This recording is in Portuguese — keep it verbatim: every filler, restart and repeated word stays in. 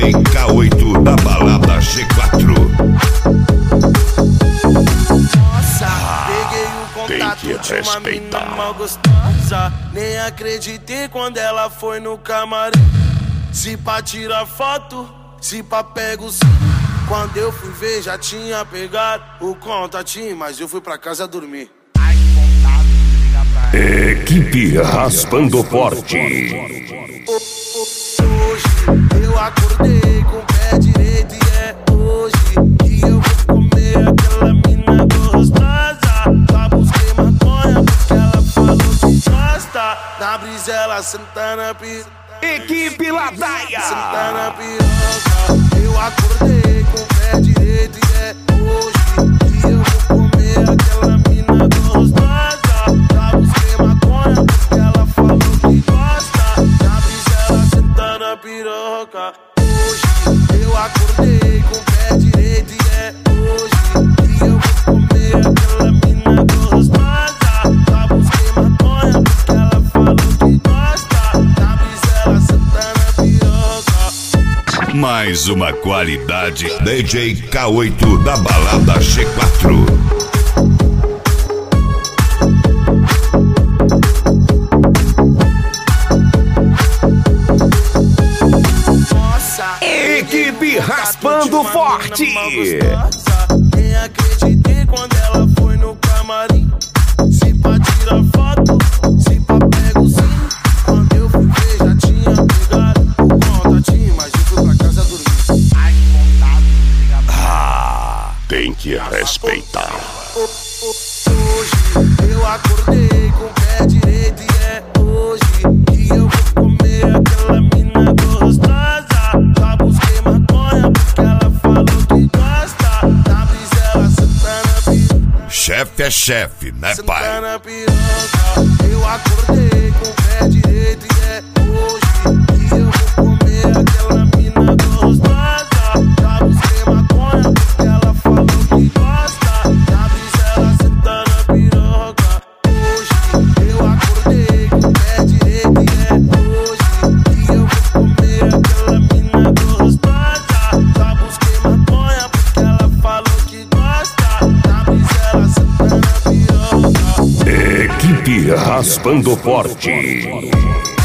J K oito da balada G quatro. Nossa, peguei o contato Tem que de uma mina respeitar. mal gostosa. Nem acreditei quando ela foi no camarim. Se pra tirar foto, se pra pego sim. Quando eu fui ver já tinha pegado o contatinho, mas eu fui pra casa dormir. Equipe Raspando Forte. Hoje eu acordei com o pé direito e é hoje que eu vou comer aquela mina gostosa. Já busquei maconha porque ela falou que gosta. Na brisa ela senta na piroca. Equipe Ladaia. Senta na piroca. Eu acordei com o pé direito e é hoje que eu vou comer aquela mina gostosa. Já busquei maconha porque ela falou que gosta. Na brisa ela senta na piroca. Hoje eu acordei com o pé direito e é hoje que eu vou comer aquela mina gostosa. Já busquei maconha porque ela falou que gosta. Na brisa ela senta na piroca. Mais uma qualidade D J K oito da balada G quatro. Equipe Raspando Forte. Nem acreditei quando ela foi no camarim. Se pra tirar foto, se pra pego sim. Quando eu fui ver já tinha pegado o contatinho, mas eu fui pra casa dormir. Ai, que vontade. Ah, tem que respeitar. Hoje eu acordei com o pé direito e é hoje que eu vou comer aquela mina gostosa. Já busquei maconha porque ela falou que gosta. Na brisa ela senta na piroca. Chefe é chefe, né, Senta pai? na piroca. Eu acordei com o pé direito e é hoje que eu vou comer aquela mina gostosa. Já busquei maconha porque ela falou que gosta. Na brisa ela senta na piroca. Hoje eu acordei com o pé direito e é hoje que eu vou comer aquela mina gostosa. Já busquei maconha porque ela falou que gosta. Na brisa ela senta na piroca. Equipe Raspando Forte.